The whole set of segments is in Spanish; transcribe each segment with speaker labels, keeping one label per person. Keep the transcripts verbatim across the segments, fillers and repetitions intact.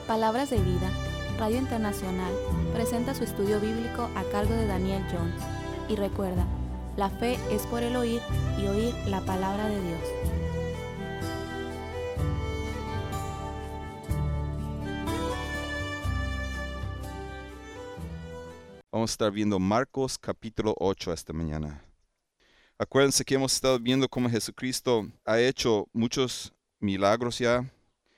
Speaker 1: Palabras de Vida, Radio Internacional, presenta su estudio bíblico a cargo de Daniel Jones. Y recuerda, la fe es por el oír y oír la palabra de Dios.
Speaker 2: Vamos a estar viendo Marcos capítulo ocho esta mañana. Acuérdense que hemos estado viendo cómo Jesucristo ha hecho muchos milagros ya.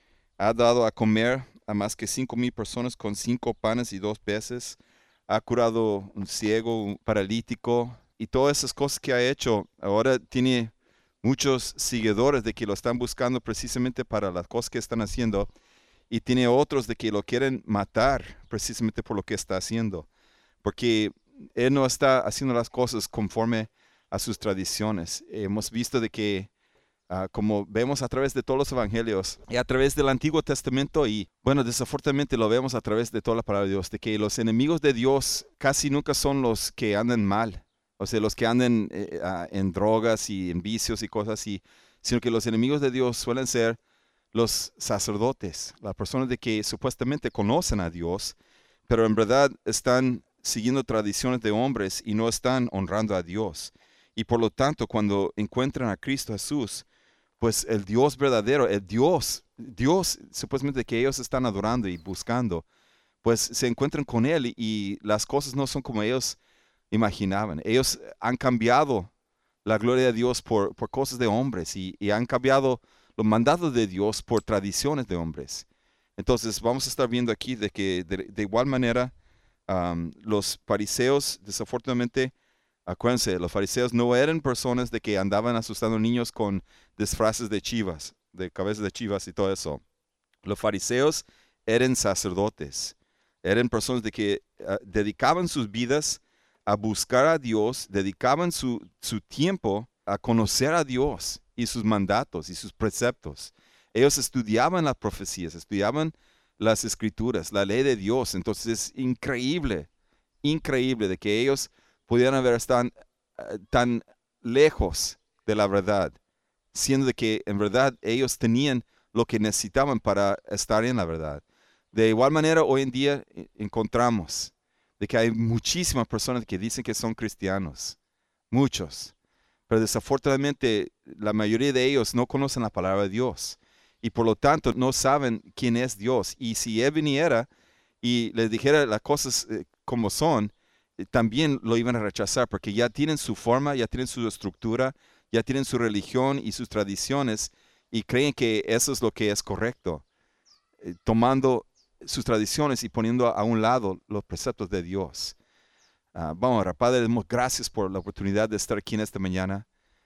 Speaker 2: Ha dado a comer a más que cinco mil personas con cinco panes y dos peces. Ha curado un ciego, un paralítico y todas esas cosas que ha hecho. Ahora tiene muchos seguidores de que lo están buscando precisamente para las cosas que están haciendo. Y tiene otros de que lo quieren matar precisamente por lo que está haciendo. Porque Él no está haciendo las cosas conforme a sus tradiciones. Hemos visto de que, uh, como vemos a través de todos los evangelios y a través del Antiguo Testamento, y bueno, desafortunadamente lo vemos a través de toda la palabra de Dios, de que los enemigos de Dios casi nunca son los que andan mal, o sea, los que andan eh, uh, en drogas y en vicios y cosas así, sino que los enemigos de Dios suelen ser los sacerdotes, las personas de que supuestamente conocen a Dios, pero en verdad están siguiendo tradiciones de hombres y no están honrando a Dios. Y por lo tanto, cuando encuentran a Cristo Jesús, pues el Dios verdadero, el Dios, Dios supuestamente que ellos están adorando y buscando, pues se encuentran con Él y, y las cosas no son como ellos imaginaban. Ellos han cambiado la gloria de Dios por, por cosas de hombres y, y han cambiado los mandatos de Dios por tradiciones de hombres. Entonces vamos a estar viendo aquí de que de, de igual manera Um, los fariseos, desafortunadamente, acuérdense, los fariseos no eran personas de que andaban asustando niños con disfraces de chivas, de cabezas de chivas y todo eso. Los fariseos eran sacerdotes, eran personas de que uh, dedicaban sus vidas a buscar a Dios, dedicaban su, su tiempo a conocer a Dios y sus mandatos y sus preceptos. Ellos estudiaban las profecías, estudiaban las escrituras, la ley de Dios. Entonces es increíble, increíble de que ellos pudieran haber estado uh, tan lejos de la verdad, siendo de que en verdad ellos tenían lo que necesitaban para estar en la verdad. De igual manera, hoy en día encontramos de que hay muchísimas personas que dicen que son cristianos, muchos, pero desafortunadamente la mayoría de ellos no conocen la palabra de Dios. Y por lo tanto no saben quién es Dios. Y si Él viniera y les dijera las cosas eh, como son, eh, también lo iban a rechazar porque ya tienen su forma, ya tienen su estructura, ya tienen su religión y sus tradiciones y creen que eso es lo que es correcto, eh, tomando sus tradiciones y poniendo a un lado los preceptos de Dios. Uh, vamos, ahora, Padre, damos gracias por la oportunidad de estar aquí en esta mañana.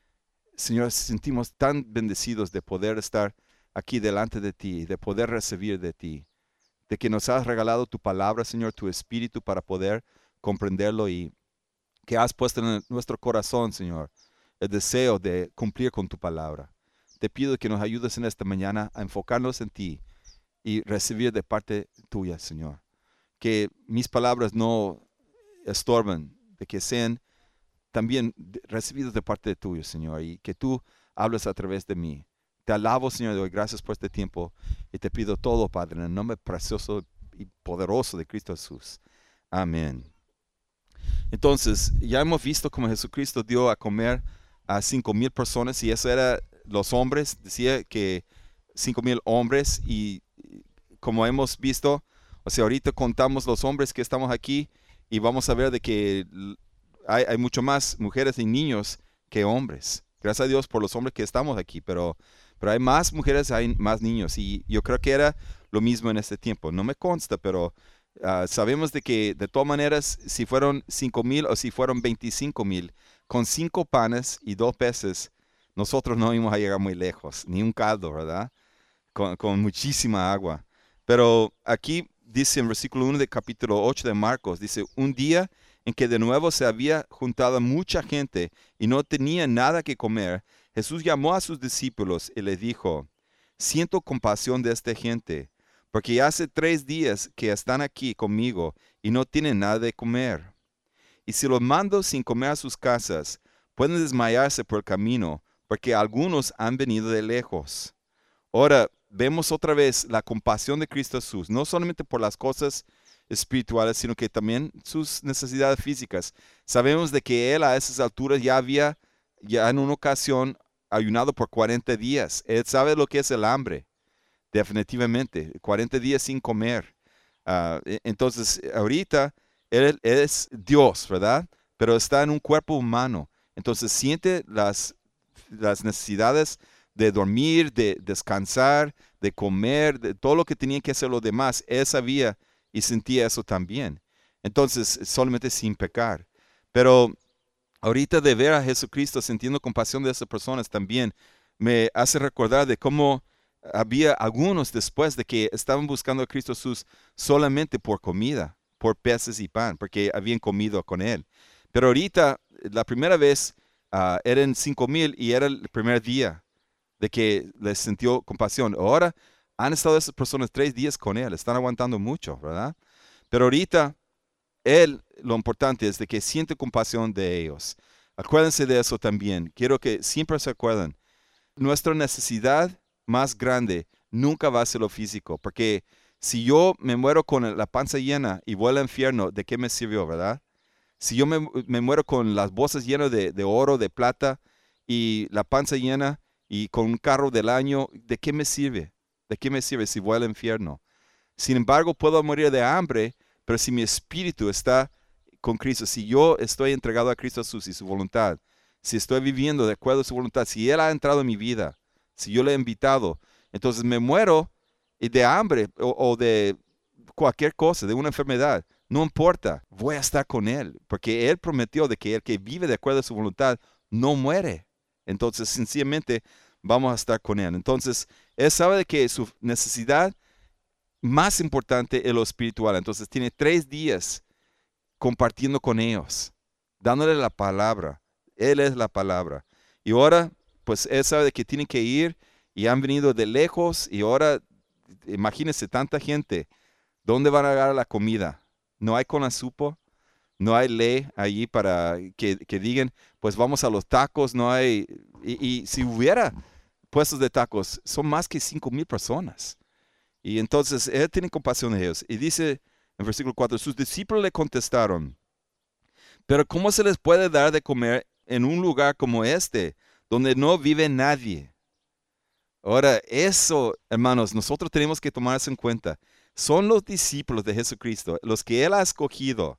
Speaker 2: Señor, sentimos tan bendecidos de poder estar aquí delante de ti, de poder recibir de ti, de que nos has regalado tu palabra, Señor, tu espíritu para poder comprenderlo y que has puesto en nuestro corazón, Señor, el deseo de cumplir con tu palabra. Te pido que nos ayudes en esta mañana a enfocarnos en ti y recibir de parte tuya, Señor. Que mis palabras no estorben, de que sean también recibidas de parte de tuyo, Señor, y que tú hables a través de mí. Te alabo, Señor, doy gracias por este tiempo y te pido todo, Padre, en el nombre precioso y poderoso de Cristo Jesús. Amén. Entonces, ya hemos visto cómo Jesucristo dio a comer a cinco mil personas y eso era los hombres, decía que cinco mil hombres y como hemos visto, o sea, ahorita contamos los hombres que estamos aquí y vamos a ver de que hay, hay mucho más mujeres y niños que hombres. Gracias a Dios por los hombres que estamos aquí, pero... Pero hay más mujeres, hay más niños y yo creo que era lo mismo en este tiempo. No me consta, pero uh, sabemos de que de todas maneras, si fueron cinco mil o si fueron veinticinco mil, con cinco panes y dos peces, nosotros no íbamos a llegar muy lejos, ni un caldo, ¿verdad? Con, con muchísima agua. Pero aquí dice en versículo uno del capítulo ocho de Marcos, dice, un día en que de nuevo se había juntado mucha gente y no tenía nada que comer, Jesús llamó a sus discípulos y les dijo, siento compasión de esta gente, porque hace tres días que están aquí conmigo y no tienen nada de comer. Y si los mando sin comer a sus casas, pueden desmayarse por el camino, porque algunos han venido de lejos. Ahora, vemos otra vez la compasión de Cristo Jesús, no solamente por las cosas espirituales, sino que también sus necesidades físicas. Sabemos de que Él a esas alturas ya había, ya en una ocasión, ayunado por cuarenta días. Él sabe lo que es el hambre, definitivamente. cuarenta días sin comer. Uh, entonces, ahorita, él, él es Dios, ¿verdad? Pero está en un cuerpo humano. Entonces, siente las, las necesidades de dormir, de descansar, de comer, de todo lo que tenían que hacer los demás. Él sabía y sentía eso también. Entonces, solamente sin pecar. Pero ahorita de ver a Jesucristo sintiendo compasión de esas personas también me hace recordar de cómo había algunos después de que estaban buscando a Cristo Jesús solamente por comida, por peces y pan, porque habían comido con Él. Pero ahorita, la primera vez, uh, eran cinco mil y era el primer día de que les sintió compasión. Ahora han estado esas personas tres días con Él, están aguantando mucho, ¿verdad? Pero ahorita, Él, lo importante es de que siente compasión de ellos. Acuérdense de eso también. Quiero que siempre se acuerden. Nuestra necesidad más grande nunca va a ser lo físico, porque si yo me muero con la panza llena y voy al infierno, ¿de qué me sirvió, verdad? Si yo me, me muero con las bolsas llenas de, de oro, de plata y la panza llena y con un carro del año, ¿de qué me sirve? ¿De qué me sirve si voy al infierno? Sin embargo, puedo morir de hambre, pero si mi espíritu está con Cristo, si yo estoy entregado a Cristo Jesús y su voluntad, si estoy viviendo de acuerdo a su voluntad, si Él ha entrado en mi vida, si yo le he invitado, entonces me muero de hambre o, o de cualquier cosa, de una enfermedad, no importa, voy a estar con Él, porque Él prometió de que el que vive de acuerdo a su voluntad no muere. Entonces, sencillamente, vamos a estar con Él. Entonces, Él sabe de que su necesidad más importante es lo espiritual. Entonces, tiene tres días compartiendo con ellos, dándole la palabra. Él es la palabra. Y ahora, pues Él sabe de que tienen que ir y han venido de lejos y ahora, imagínense, tanta gente. ¿Dónde van a agarrar la comida? No hay conazupo, no hay ley allí para que, que digan, pues vamos a los tacos, no hay. Y, y si hubiera puestos de tacos, son más que cinco mil personas. Y entonces Él tiene compasión de ellos. Y dice en versículo cuatro, sus discípulos le contestaron, pero ¿cómo se les puede dar de comer en un lugar como este, donde no vive nadie? Ahora, eso, hermanos, nosotros tenemos que tomar eso en cuenta. Son los discípulos de Jesucristo, los que Él ha escogido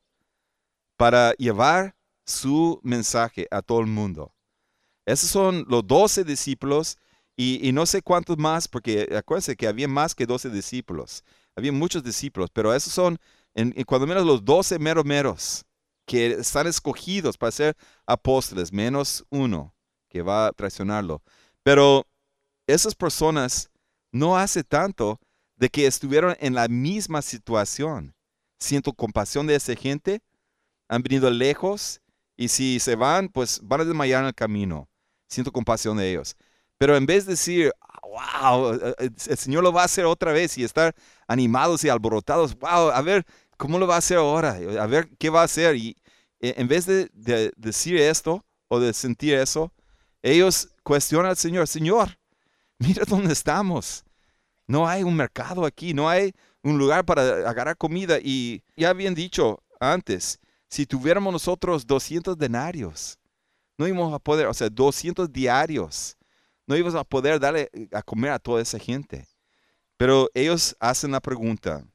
Speaker 2: para llevar su mensaje a todo el mundo. Esos son los doce discípulos y, y no sé cuántos más, porque acuérdense que había más que doce discípulos. Había muchos discípulos, pero esos son, en, en cuando menos, los doce meros meros que están escogidos para ser apóstoles, menos uno que va a traicionarlo. Pero esas personas no hace tanto de que estuvieron en la misma situación. Siento compasión de esa gente, han venido lejos y si se van, pues van a desmayar en el camino. Siento compasión de ellos. Pero en vez de decir, wow, el Señor lo va a hacer otra vez y estar animados y alborotados, wow, a ver, ¿cómo lo va a hacer ahora? A ver, ¿qué va a hacer? Y en vez de, de decir esto o de sentir eso, ellos cuestionan al Señor, Señor, mira dónde estamos. No hay un mercado aquí, no hay un lugar para agarrar comida. Y ya habían dicho antes, si tuviéramos nosotros doscientos denarios, no íbamos a poder, o sea, doscientos diarios, no íbamos a poder darle a comer a toda esa gente. Pero ellos hacen la pregunta,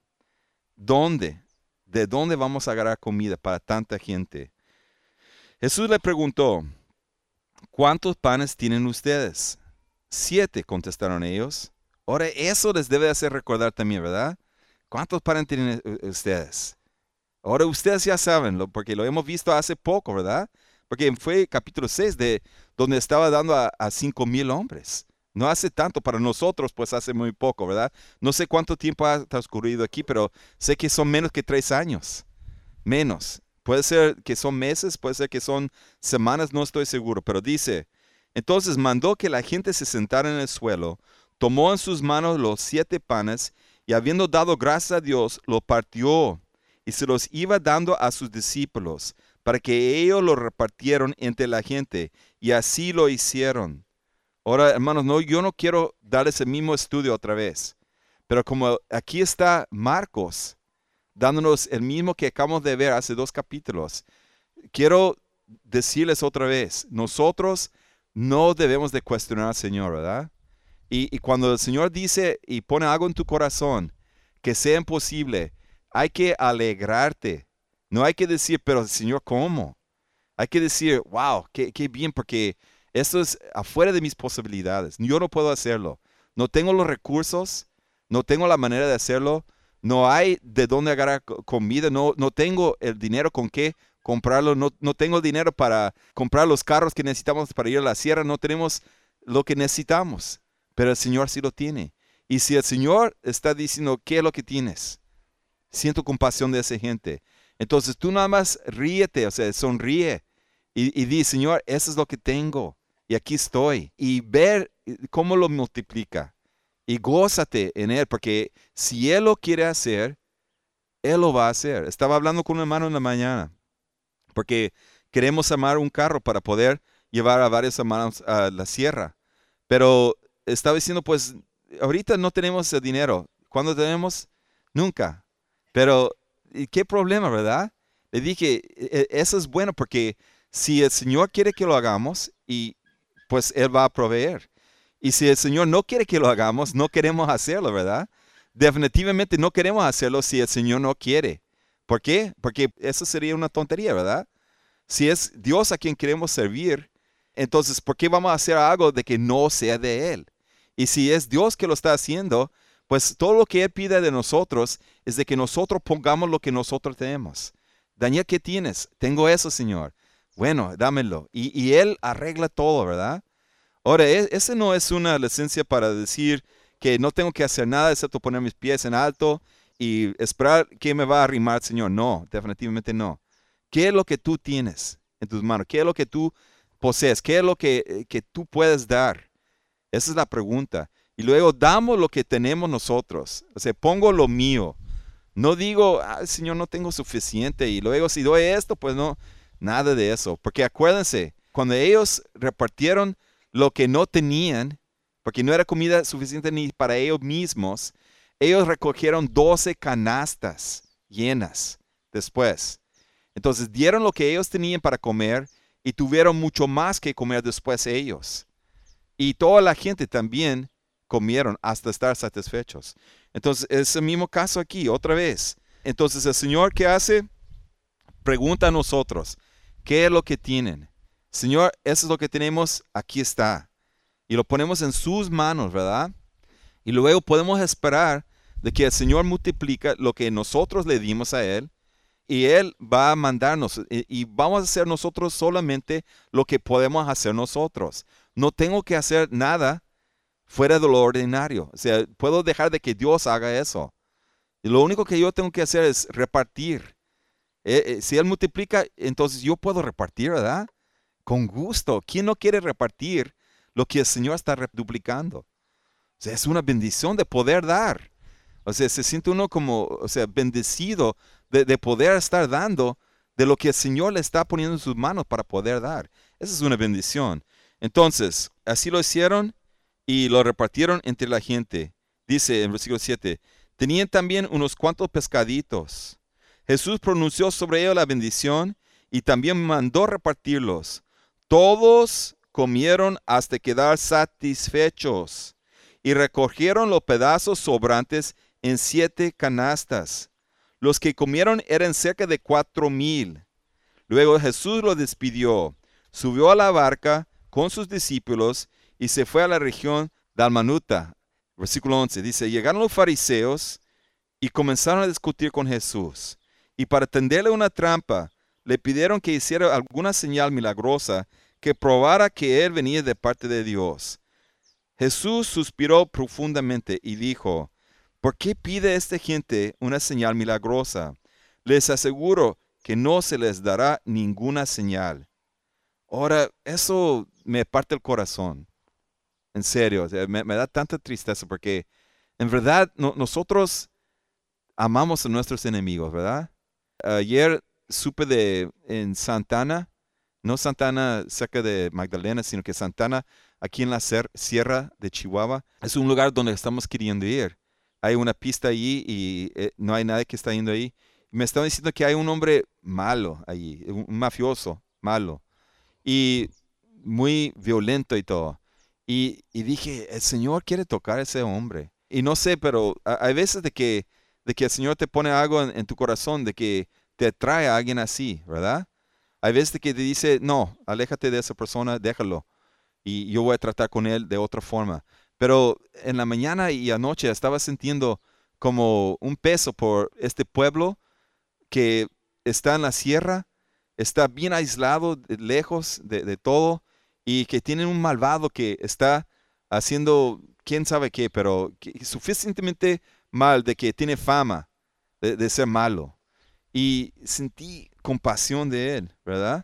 Speaker 2: ¿dónde? ¿De dónde vamos a agarrar comida para tanta gente? Jesús le preguntó, ¿cuántos panes tienen ustedes? Siete, contestaron ellos. Ahora, eso les debe hacer recordar también, ¿verdad? ¿Cuántos panes tienen ustedes? Ahora, ustedes ya saben, porque lo hemos visto hace poco, ¿verdad? Porque fue capítulo seis de donde estaba dando a, a cinco mil hombres. No hace tanto para nosotros, pues hace muy poco, ¿verdad? No sé cuánto tiempo ha transcurrido aquí, pero sé que son menos que tres años. Menos. Puede ser que son meses, puede ser que son semanas, no estoy seguro. Pero dice, entonces mandó que la gente se sentara en el suelo, tomó en sus manos los siete panes y habiendo dado gracias a Dios, lo partió y se los iba dando a sus discípulos para que ellos lo repartieron entre la gente. Y así lo hicieron. Ahora, hermanos, no, yo no quiero dar ese mismo estudio otra vez. Pero como aquí está Marcos, dándonos el mismo que acabamos de ver hace dos capítulos, quiero decirles otra vez, nosotros no debemos de cuestionar al Señor, ¿verdad? Y, y cuando el Señor dice y pone algo en tu corazón que sea imposible, hay que alegrarte. No hay que decir, pero Señor, ¿cómo? Hay que decir, wow, qué, qué bien, porque esto es afuera de mis posibilidades. Yo no puedo hacerlo. No tengo los recursos, no tengo la manera de hacerlo, no hay de dónde agarrar comida, no, no tengo el dinero con qué comprarlo, no, no tengo el dinero para comprar los carros que necesitamos para ir a la sierra, no tenemos lo que necesitamos, pero el Señor sí lo tiene. Y si el Señor está diciendo, ¿qué es lo que tienes? Siento compasión de esa gente. Entonces tú nada más ríete, o sea, sonríe y, y di, Señor, eso es lo que tengo y aquí estoy. Y ver cómo lo multiplica. Y gózate en Él, porque si Él lo quiere hacer, Él lo va a hacer. Estaba hablando con un hermano en la mañana, porque queremos armar un carro para poder llevar a varios hermanos a la sierra. Pero estaba diciendo, pues, ahorita no tenemos el dinero. ¿Cuándo tenemos? Nunca. Pero, ¿y qué problema, verdad? Le dije, "E- eso es bueno, porque si el Señor quiere que lo hagamos, y pues Él va a proveer. Y si el Señor no quiere que lo hagamos, no queremos hacerlo, ¿verdad? Definitivamente no queremos hacerlo si el Señor no quiere. ¿Por qué? Porque eso sería una tontería, ¿verdad? Si es Dios a quien queremos servir, entonces, ¿por qué vamos a hacer algo de que no sea de Él? Y si es Dios que lo está haciendo, pues todo lo que Él pide de nosotros es de que nosotros pongamos lo que nosotros tenemos. Daniel, ¿qué tienes? Tengo eso, Señor. Bueno, dámelo. Y, y Él arregla todo, ¿verdad? Ahora, e- ese no es una licencia para decir que no tengo que hacer nada excepto poner mis pies en alto y esperar que me va a arrimar, Señor. No, definitivamente no. ¿Qué es lo que tú tienes en tus manos? ¿Qué es lo que tú posees? ¿Qué es lo que, eh, que tú puedes dar? Esa es la pregunta. Y luego damos lo que tenemos nosotros. O sea, pongo lo mío. No digo, ah, Señor, no tengo suficiente. Y luego si doy esto, pues no, nada de eso. Porque acuérdense, cuando ellos repartieron lo que no tenían, porque no era comida suficiente ni para ellos mismos, ellos recogieron doce canastas llenas después. Entonces dieron lo que ellos tenían para comer y tuvieron mucho más que comer después ellos. Y toda la gente también comieron hasta estar satisfechos. Entonces, es el mismo caso aquí, otra vez. Entonces, el Señor, ¿qué hace? Pregunta a nosotros, ¿qué es lo que tienen? Señor, eso es lo que tenemos, aquí está. Y lo ponemos en sus manos, ¿verdad? Y luego podemos esperar de que el Señor multiplica lo que nosotros le dimos a Él y Él va a mandarnos y, y vamos a hacer nosotros solamente lo que podemos hacer nosotros. No tengo que hacer nada fuera de lo ordinario. O sea, puedo dejar de que Dios haga eso. Y lo único que yo tengo que hacer es repartir. Eh, eh, si Él multiplica, entonces yo puedo repartir, ¿verdad? Con gusto. ¿Quién no quiere repartir lo que el Señor está duplicando? O sea, es una bendición de poder dar. O sea, se siente uno como, o sea, bendecido de, de poder estar dando de lo que el Señor le está poniendo en sus manos para poder dar. Esa es una bendición. Entonces, así lo hicieron y lo repartieron entre la gente. Dice en versículo siete, tenían también unos cuantos pescaditos. Jesús pronunció sobre ellos la bendición y también mandó repartirlos. Todos comieron hasta quedar satisfechos y recogieron los pedazos sobrantes en siete canastas. Los que comieron eran cerca de cuatro mil. Luego Jesús los despidió, subió a la barca con sus discípulos y se fue a la región Dalmanuta. Versículo once dice, llegaron los fariseos y comenzaron a discutir con Jesús. Y para tenderle una trampa, le pidieron que hiciera alguna señal milagrosa que probara que él venía de parte de Dios. Jesús suspiró profundamente y dijo, ¿por qué pide esta gente una señal milagrosa? Les aseguro que no se les dará ninguna señal. Ahora, eso me parte el corazón. En serio, o sea, me, me da tanta tristeza porque en verdad no, nosotros amamos a nuestros enemigos, ¿verdad? Ayer supe de en Santana, no Santana cerca de Magdalena, sino que Santana aquí en la ser- sierra de Chihuahua. Es un lugar donde estamos queriendo ir. Hay una pista allí y eh, no hay nadie que está yendo ahí. Me estaban diciendo que hay un hombre malo allí, un un mafioso malo, y muy violento y todo. Y, y dije, el Señor quiere tocar a ese hombre. Y no sé, pero a- hay veces de que, de que el Señor te pone algo en, en tu corazón, de que te atrae a alguien así, ¿verdad? Hay veces de que te dice, no, aléjate de esa persona, déjalo. Y yo voy a tratar con él de otra forma. Pero en la mañana y anoche estaba sintiendo como un peso por este pueblo que está en la sierra, está bien aislado, de- lejos de, de todo, y que tiene un malvado que está haciendo quién sabe qué, pero que- suficientemente mal de que tiene fama de, de ser malo. Y sentí compasión de él, ¿verdad?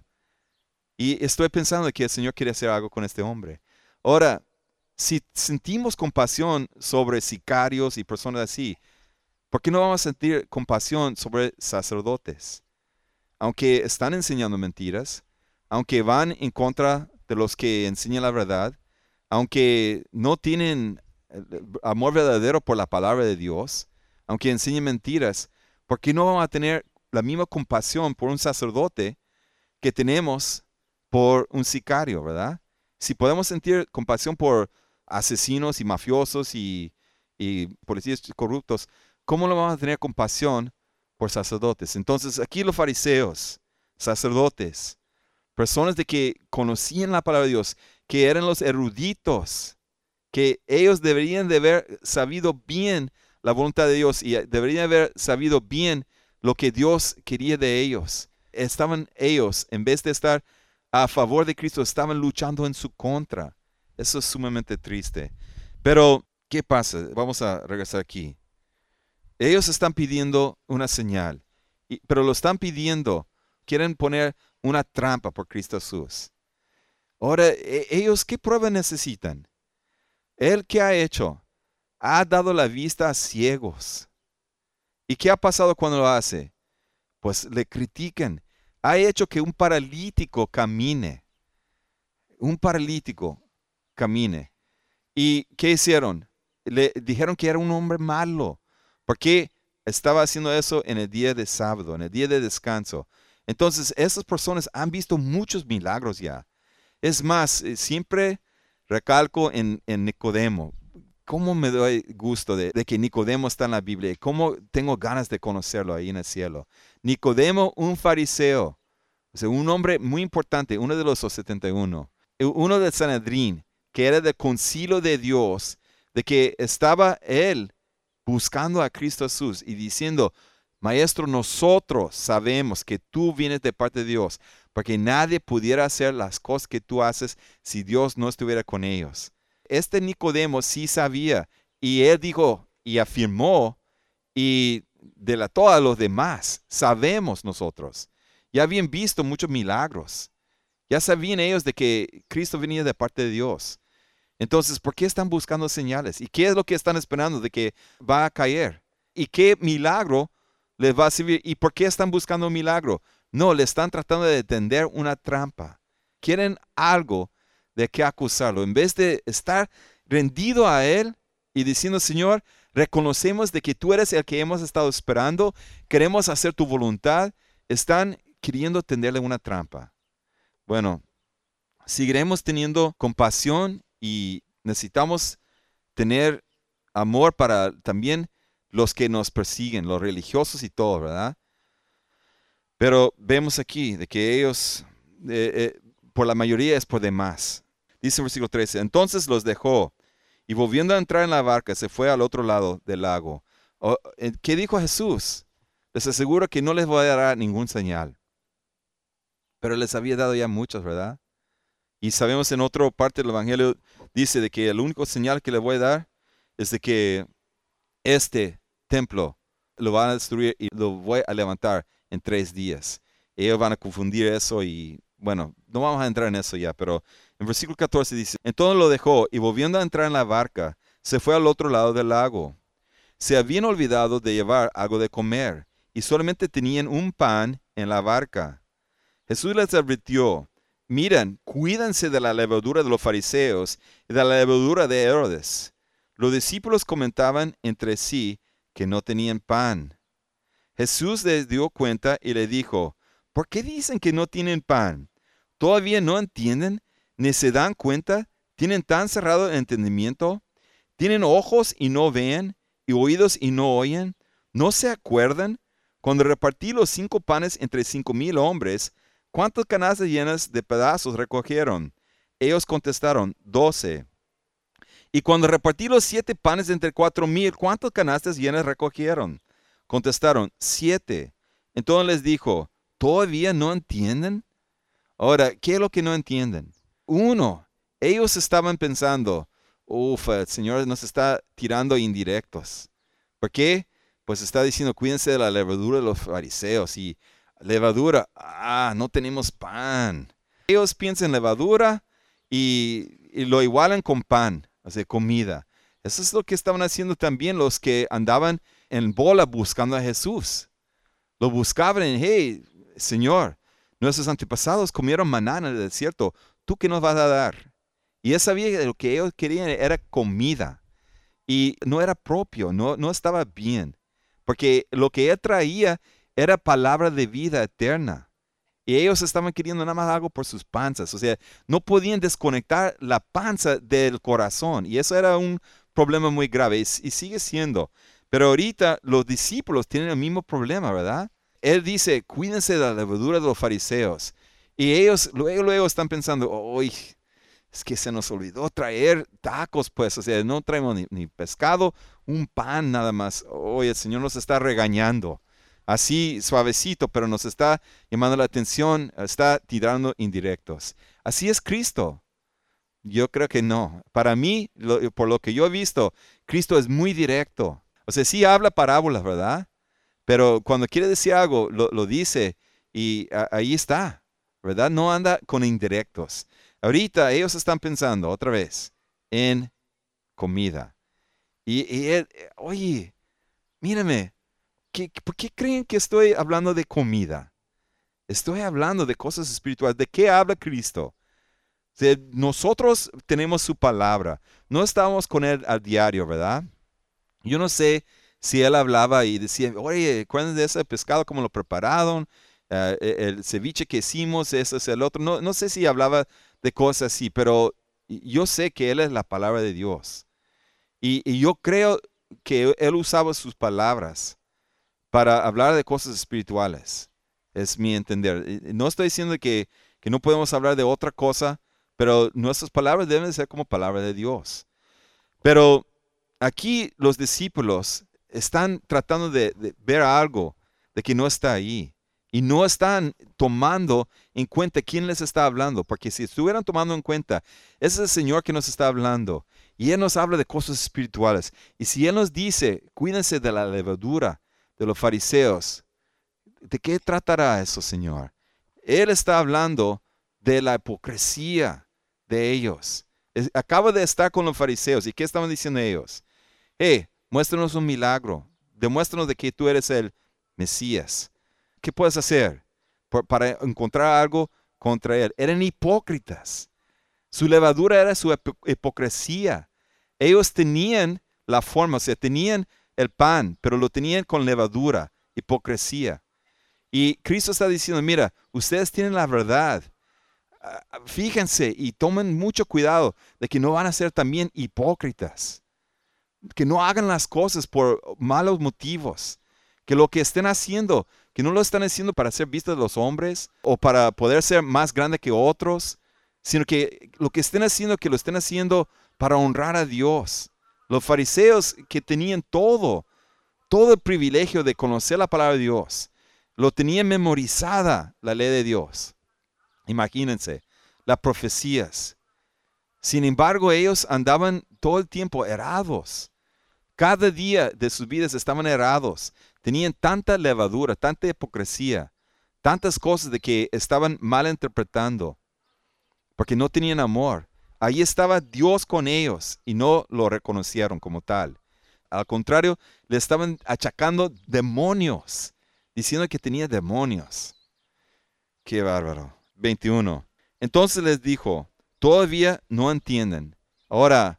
Speaker 2: Y estoy pensando que el Señor quiere hacer algo con este hombre. Ahora, si sentimos compasión sobre sicarios y personas así, ¿por qué no vamos a sentir compasión sobre sacerdotes? Aunque están enseñando mentiras, aunque van en contra de los que enseñan la verdad, aunque no tienen eh, amor verdadero por la palabra de Dios, aunque enseñen mentiras, ¿por qué no vamos a tener la misma compasión por un sacerdote que tenemos por un sicario, verdad? Si podemos sentir compasión por asesinos y mafiosos y, y policías corruptos, ¿cómo no vamos a tener compasión por sacerdotes? Entonces, aquí los fariseos, sacerdotes, personas de que conocían la palabra de Dios, que eran los eruditos, que ellos deberían de haber sabido bien la voluntad de Dios y deberían haber sabido bien lo que Dios quería de ellos. Estaban ellos, en vez de estar a favor de Cristo, estaban luchando en su contra. Eso es sumamente triste. Pero, ¿qué pasa? Vamos a regresar aquí. Ellos están pidiendo una señal, y- pero lo están pidiendo, quieren poner una trampa por Cristo Jesús. Ahora, e- ellos, ¿qué prueba necesitan? ¿Él qué ha hecho? Ha dado la vista a ciegos. ¿Y qué ha pasado cuando lo hace? Pues le critican. Ha hecho que un paralítico camine. Un paralítico camine. ¿Y qué hicieron? Le dijeron que era un hombre malo, porque estaba haciendo eso en el día de sábado, en el día de descanso. Entonces, esas personas han visto muchos milagros ya. Es más, eh, siempre recalco en, en Nicodemo. ¿Cómo me doy gusto de, de que Nicodemo está en la Biblia? Y cómo tengo ganas de conocerlo ahí en el cielo. Nicodemo, un fariseo, o sea, un hombre muy importante, uno de los setenta y uno, eh, uno del Sanedrín, que era del concilio de Dios, de que estaba él buscando a Cristo Jesús y diciendo, Maestro, nosotros sabemos que tú vienes de parte de Dios, porque nadie pudiera hacer las cosas que tú haces si Dios no estuviera con ellos. Este Nicodemo sí sabía, y él dijo y afirmó y delató a los demás. Sabemos nosotros. Ya habían visto muchos milagros. Ya sabían ellos de que Cristo venía de parte de Dios. Entonces, ¿por qué están buscando señales? ¿Y qué es lo que están esperando de que va a caer? ¿Y qué milagro les va a servir? ¿Y por qué están buscando un milagro? No, le están tratando de tender una trampa. Quieren algo de qué acusarlo. En vez de estar rendido a Él y diciendo, Señor, reconocemos de que tú eres el que hemos estado esperando, queremos hacer tu voluntad, están queriendo tenderle una trampa. Bueno, seguiremos teniendo compasión y necesitamos tener amor para también los que nos persiguen, los religiosos y todo, ¿verdad? Pero vemos aquí de que ellos, eh, eh, por la mayoría es por demás. Dice el versículo trece, entonces los dejó y volviendo a entrar en la barca se fue al otro lado del lago. O, eh, ¿Qué dijo Jesús? Les aseguro que no les voy a dar ningún señal. Pero les había dado ya muchas, ¿verdad? Y sabemos en otra parte del Evangelio, dice de que el único señal que le voy a dar es de que este templo lo van a destruir y lo voy a levantar en tres días. Ellos van a confundir eso y, bueno, no vamos a entrar en eso ya, pero en versículo catorce dice, entonces lo dejó y volviendo a entrar en la barca, se fue al otro lado del lago. Se habían olvidado de llevar algo de comer y solamente tenían un pan en la barca. Jesús les advirtió, miren, cuídense de la levadura de los fariseos y de la levadura de Herodes. Los discípulos comentaban entre sí que no tenían pan. Jesús les dio cuenta y le dijo, ¿por qué dicen que no tienen pan? ¿Todavía no entienden? ¿Ni se dan cuenta? ¿Tienen tan cerrado el entendimiento? ¿Tienen ojos y no ven? ¿Y oídos y no oyen? ¿No se acuerdan? Cuando repartí los cinco panes entre cinco mil hombres, ¿cuántas canastas llenas de pedazos recogieron? Ellos contestaron, doce. Y cuando repartí los siete panes entre cuatro mil, ¿cuántas canastas llenas recogieron? Contestaron, siete. Entonces les dijo, ¿todavía no entienden? Ahora, ¿qué es lo que no entienden? Uno, ellos estaban pensando, uff, el Señor nos está tirando indirectos. ¿Por qué? Pues está diciendo, cuídense de la levadura de los fariseos. Y levadura, ah, no tenemos pan. Ellos piensan levadura y, y lo igualan con pan, o sea, comida. Eso es lo que estaban haciendo también los que andaban en bola buscando a Jesús. Lo buscaban en, hey, Señor, nuestros antepasados comieron maná en el desierto. ¿Tú qué nos vas a dar? Y él sabía que lo que ellos querían era comida. Y no era propio, no, no estaba bien. Porque lo que él traía era palabra de vida eterna. Y ellos estaban queriendo nada más algo por sus panzas. O sea, no podían desconectar la panza del corazón. Y eso era un problema muy grave. Y, y sigue siendo. Pero ahorita los discípulos tienen el mismo problema, ¿verdad? Él dice, cuídense de la levadura de los fariseos. Y ellos luego, luego están pensando, uy, es que se nos olvidó traer tacos, pues. O sea, no traemos ni, ni pescado, un pan nada más. Oye, el Señor nos está regañando. Así suavecito, pero nos está llamando la atención, está tirando indirectos. Así es Cristo. Yo creo que no. Para mí, lo, por lo que yo he visto, Cristo es muy directo. O sea, sí habla parábolas, ¿verdad? Pero cuando quiere decir algo, lo, lo dice y a, ahí está, ¿verdad? No anda con indirectos. Ahorita ellos están pensando otra vez en comida. Y, y él, oye, mírame, ¿qué, ¿por qué creen que estoy hablando de comida? Estoy hablando de cosas espirituales. ¿De qué habla Cristo? O sea, nosotros tenemos su palabra. No estamos con él al diario, ¿verdad? Yo no sé si él hablaba y decía, oye, ¿cuándo de ese pescado, cómo lo prepararon? Uh, el ceviche que hicimos, ese es el otro. No, no sé si hablaba de cosas así, pero yo sé que él es la palabra de Dios. Y, y yo creo que él usaba sus palabras para hablar de cosas espirituales. Es mi entender. No estoy diciendo que, que no podemos hablar de otra cosa, pero nuestras palabras deben ser como palabra de Dios. Pero aquí los discípulos están tratando de, de ver algo de que no está ahí. Y no están tomando en cuenta quién les está hablando. Porque si estuvieran tomando en cuenta, ese es el Señor que nos está hablando. Y Él nos habla de cosas espirituales. Y si Él nos dice, cuídense de la levadura de los fariseos, ¿de qué tratará eso, Señor? Él está hablando de la hipocresía de ellos. Es, acaba de estar con los fariseos. ¿Y qué estaban diciendo ellos? Hey, muéstranos un milagro. Demuéstranos de que tú eres el Mesías. ¿Qué puedes hacer por, para encontrar algo contra él? Eran hipócritas. Su levadura era su hipocresía. Ellos tenían la forma, o sea, tenían el pan, pero lo tenían con levadura, hipocresía. Y Cristo está diciendo, mira, ustedes tienen la verdad. Fíjense y tomen mucho cuidado de que no van a ser también hipócritas. Que no hagan las cosas por malos motivos. Que lo que estén haciendo, que no lo están haciendo para ser vistos de los hombres o para poder ser más grande que otros, sino que lo que estén haciendo, que lo estén haciendo para honrar a Dios. Los fariseos que tenían todo, todo el privilegio de conocer la palabra de Dios, lo tenían memorizada la ley de Dios. Imagínense, las profecías. Sin embargo, ellos andaban todo el tiempo errados. Cada día de sus vidas estaban errados. Tenían tanta levadura, tanta hipocresía, tantas cosas de que estaban mal interpretando, porque no tenían amor. Ahí estaba Dios con ellos y no lo reconocieron como tal. Al contrario, le estaban achacando demonios, diciendo que tenía demonios. Qué bárbaro. veintiuno. Entonces les dijo, todavía no entienden. Ahora,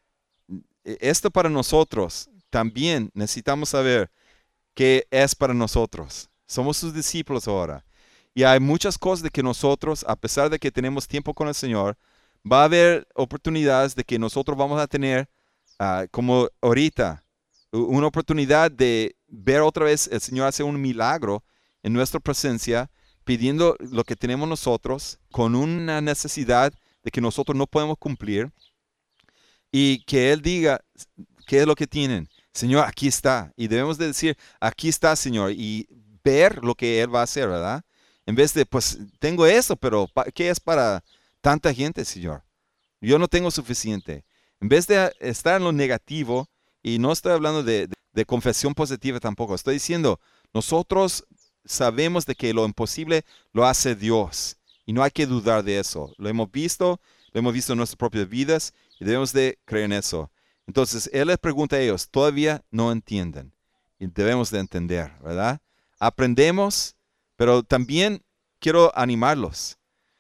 Speaker 2: esto para nosotros, también necesitamos saber qué es para nosotros. Somos sus discípulos ahora. Y hay muchas cosas de que nosotros, a pesar de que tenemos tiempo con el Señor, va a haber oportunidades de que nosotros vamos a tener, uh, como ahorita, una oportunidad de ver otra vez el Señor hacer un milagro en nuestra presencia, pidiendo lo que tenemos nosotros, con una necesidad de que nosotros no podemos cumplir, y que Él diga qué es lo que tienen. Señor, aquí está. Y debemos de decir, aquí está, Señor, y ver lo que Él va a hacer, ¿verdad? En vez de, pues, tengo eso, pero ¿qué es para tanta gente, Señor? Yo no tengo suficiente. En vez de estar en lo negativo, y no estoy hablando de, de, de confesión positiva tampoco, estoy diciendo, nosotros sabemos de que lo imposible lo hace Dios, y no hay que dudar de eso. Lo hemos visto, lo hemos visto en nuestras propias vidas, y debemos de creer en eso. Entonces, Él les pregunta a ellos, todavía no entienden, y debemos de entender, ¿verdad? Aprendemos, pero también quiero animarlos.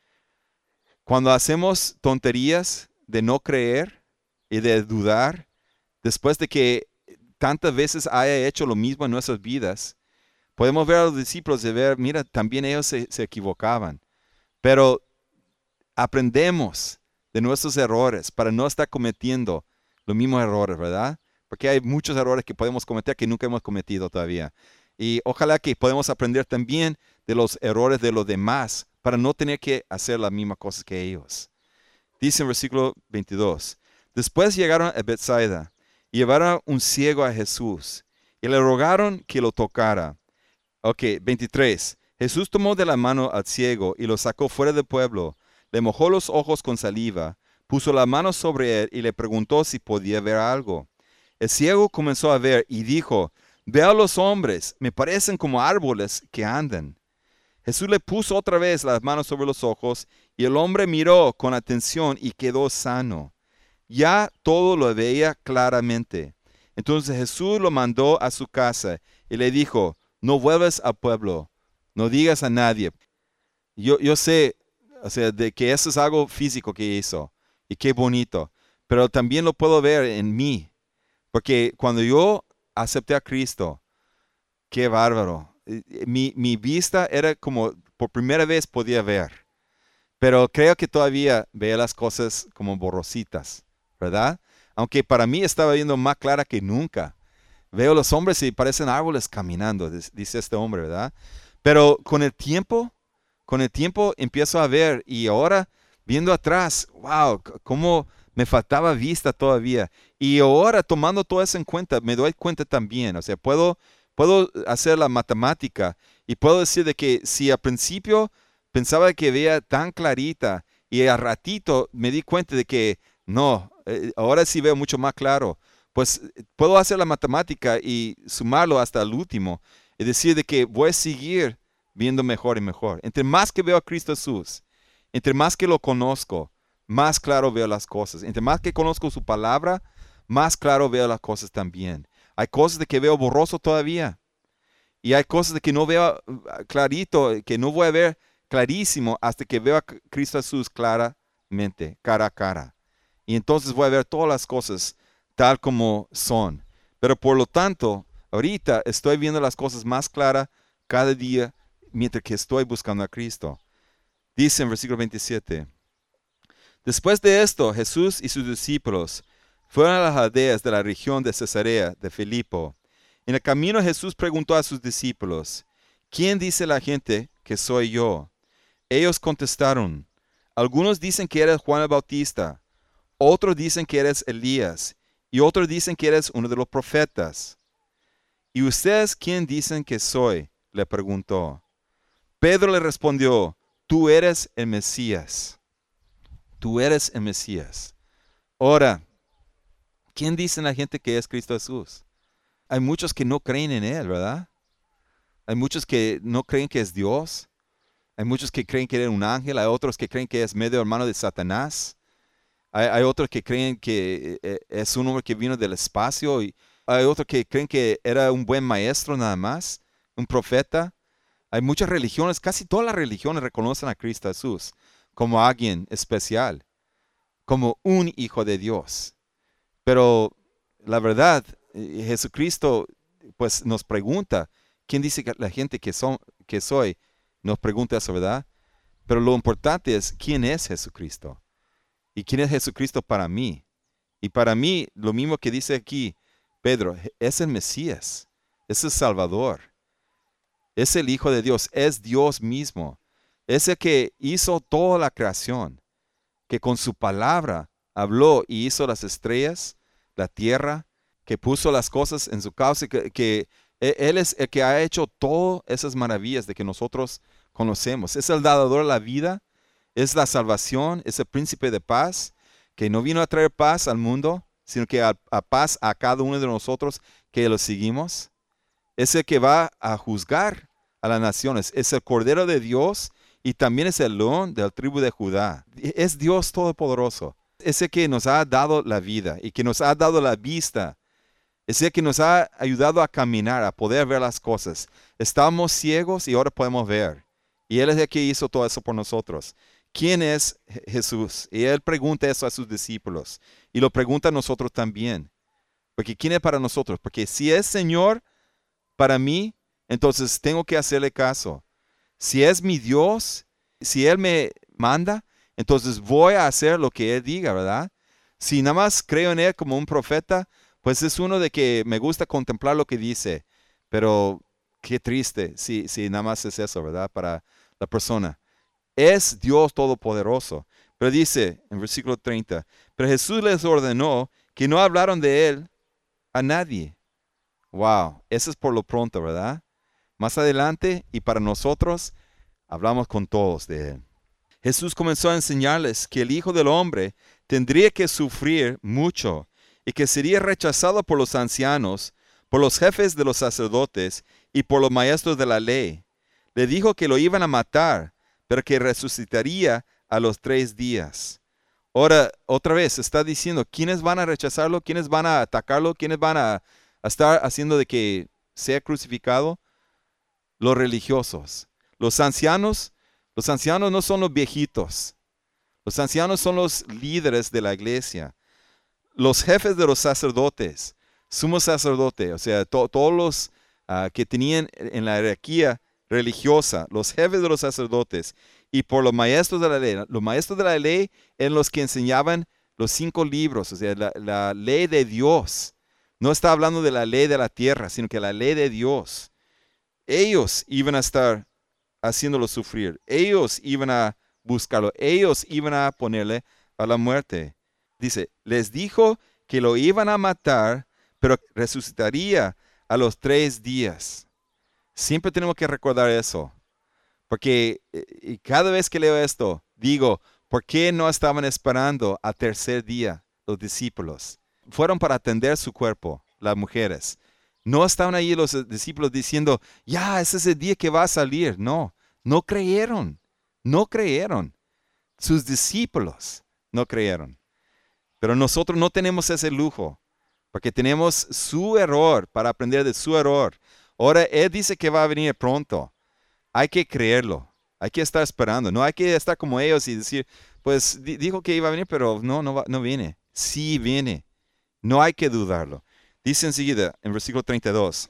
Speaker 2: Cuando hacemos tonterías de no creer y de dudar, después de que tantas veces haya hecho lo mismo en nuestras vidas, podemos ver a los discípulos y ver, mira, también ellos se, se equivocaban. Pero aprendemos de nuestros errores para no estar cometiendo los mismos errores, ¿verdad? Porque hay muchos errores que podemos cometer que nunca hemos cometido todavía. Y ojalá que podamos aprender también de los errores de los demás para no tener que hacer las mismas cosas que ellos. Dice en versículo veintidós, después llegaron a Bethsaida y llevaron un ciego a Jesús y le rogaron que lo tocara. Ok, veintitrés. Jesús tomó de la mano al ciego y lo sacó fuera del pueblo, le mojó los ojos con saliva, puso la mano sobre él y le preguntó si podía ver algo. El ciego comenzó a ver y dijo, veo a los hombres, me parecen como árboles que andan. Jesús le puso otra vez las manos sobre los ojos y el hombre miró con atención y quedó sano. Ya todo lo veía claramente. Entonces Jesús lo mandó a su casa y le dijo, no vuelvas al pueblo, no digas a nadie. Yo, yo sé, o sea, de que eso es algo físico que hizo y qué bonito, pero también lo puedo ver en mí, porque cuando yo acepté a Cristo, qué bárbaro. Mi, mi vista era como por primera vez podía ver, pero creo que todavía veo las cosas como borrositas, ¿verdad? Aunque para mí estaba viendo más clara que nunca. Veo los hombres y parecen árboles caminando, dice este hombre, ¿verdad? Pero con el tiempo, con el tiempo empiezo a ver y ahora viendo atrás, wow, cómo me faltaba vista todavía. Y ahora tomando todo eso en cuenta, me doy cuenta también, o sea, puedo... Puedo hacer la matemática y puedo decir de que si al principio pensaba que veía tan clarita y a ratito me di cuenta de que no, eh, ahora sí veo mucho más claro, pues puedo hacer la matemática y sumarlo hasta el último y decir de que voy a seguir viendo mejor y mejor. Entre más que veo a Cristo Jesús, entre más que lo conozco, más claro veo las cosas. Entre más que conozco su palabra, más claro veo las cosas también. Hay cosas de que veo borroso todavía. Y hay cosas de que no veo clarito, que no voy a ver clarísimo hasta que veo a Cristo Jesús claramente, cara a cara. Y entonces voy a ver todas las cosas tal como son. Pero por lo tanto, ahorita estoy viendo las cosas más claras cada día mientras que estoy buscando a Cristo. Dice en versículo veintisiete. Después de esto, Jesús y sus discípulos fueron a las aldeas de la región de Cesarea de Filipo. En el camino Jesús preguntó a sus discípulos, ¿quién dice la gente que soy yo? Ellos contestaron, algunos dicen que eres Juan el Bautista, otros dicen que eres Elías, y otros dicen que eres uno de los profetas. ¿Y ustedes quién dicen que soy? Le preguntó. Pedro le respondió, tú eres el Mesías. Tú eres el Mesías. Ahora, ¿quién dice la gente que es Cristo Jesús? Hay muchos que no creen en Él, ¿verdad? Hay muchos que no creen que es Dios. Hay muchos que creen que es un ángel. Hay otros que creen que es medio hermano de Satanás. Hay, hay otros que creen que es un hombre que vino del espacio. Y hay otros que creen que era un buen maestro nada más, un profeta. Hay muchas religiones, casi todas las religiones reconocen a Cristo Jesús como alguien especial, como un hijo de Dios. Pero la verdad, Jesucristo pues nos pregunta, ¿quién dice que la gente que, son, que soy? Nos pregunta eso, ¿verdad? Pero lo importante es, ¿quién es Jesucristo? ¿Y quién es Jesucristo para mí? Y para mí, lo mismo que dice aquí Pedro, es el Mesías, es el Salvador, es el Hijo de Dios, es Dios mismo. Es el que hizo toda la creación, que con su palabra habló y hizo las estrellas, la tierra, que puso las cosas en su causa, que, que Él es el que ha hecho todas esas maravillas de que nosotros conocemos. Es el dador de la vida, es la salvación, es el príncipe de paz, que no vino a traer paz al mundo, sino que a, a paz a cada uno de nosotros que lo seguimos. Es el que va a juzgar a las naciones. Es el Cordero de Dios y también es el león de la tribu de Judá. Es Dios Todopoderoso. Es el que nos ha dado la vida y que nos ha dado la vista. Es el que nos ha ayudado a caminar, a poder ver las cosas. Estábamos ciegos y ahora podemos ver. Y Él es el que hizo todo eso por nosotros. ¿Quién es Jesús? Y Él pregunta eso a sus discípulos. Y lo pregunta a nosotros también. Porque ¿quién es para nosotros? Porque si es Señor para mí, entonces tengo que hacerle caso. Si es mi Dios, si Él me manda, entonces voy a hacer lo que Él diga, ¿verdad? Si nada más creo en Él como un profeta, pues es uno de que me gusta contemplar lo que dice. Pero qué triste si, si nada más es eso, ¿verdad? Para la persona. Es Dios Todopoderoso. Pero dice en versículo treinta, pero Jesús les ordenó que no hablaron de Él a nadie. Wow, eso es por lo pronto, ¿verdad? Más adelante, y para nosotros, hablamos con todos de Él. Jesús comenzó a enseñarles que el Hijo del Hombre tendría que sufrir mucho y que sería rechazado por los ancianos, por los jefes de los sacerdotes y por los maestros de la ley. Le dijo que lo iban a matar, pero que resucitaría a los tres días. Ahora, otra vez, está diciendo, ¿quiénes van a rechazarlo? ¿Quiénes van a atacarlo? ¿Quiénes van a, a estar haciendo de que sea crucificado? Los religiosos. Los ancianos, los ancianos no son los viejitos. Los ancianos son los líderes de la iglesia. Los jefes de los sacerdotes, sumo sacerdote, o sea, to, todos los uh, que tenían en la jerarquía religiosa, los jefes de los sacerdotes, y por los maestros de la ley. Los maestros de la ley eran los que enseñaban los cinco libros, o sea, la, la ley de Dios. No está hablando de la ley de la tierra, sino que la ley de Dios. Ellos iban a estar haciéndolo sufrir. Ellos iban a buscarlo. Ellos iban a ponerle a la muerte. Dice, les dijo que lo iban a matar, pero resucitaría a los tres días. Siempre tenemos que recordar eso. Porque y cada vez que leo esto, digo, ¿por qué no estaban esperando al tercer día los discípulos? Fueron para atender su cuerpo, las mujeres. No estaban ahí los discípulos diciendo, ya, ese es el día que va a salir. No, no creyeron, no creyeron. Sus discípulos no creyeron. Pero nosotros no tenemos ese lujo, porque tenemos su error para aprender de su error. Ahora, Él dice que va a venir pronto. Hay que creerlo, hay que estar esperando. No hay que estar como ellos y decir, pues dijo que iba a venir, pero no, no, va, no viene. Sí viene, no hay que dudarlo. Dice enseguida, en versículo treinta y dos,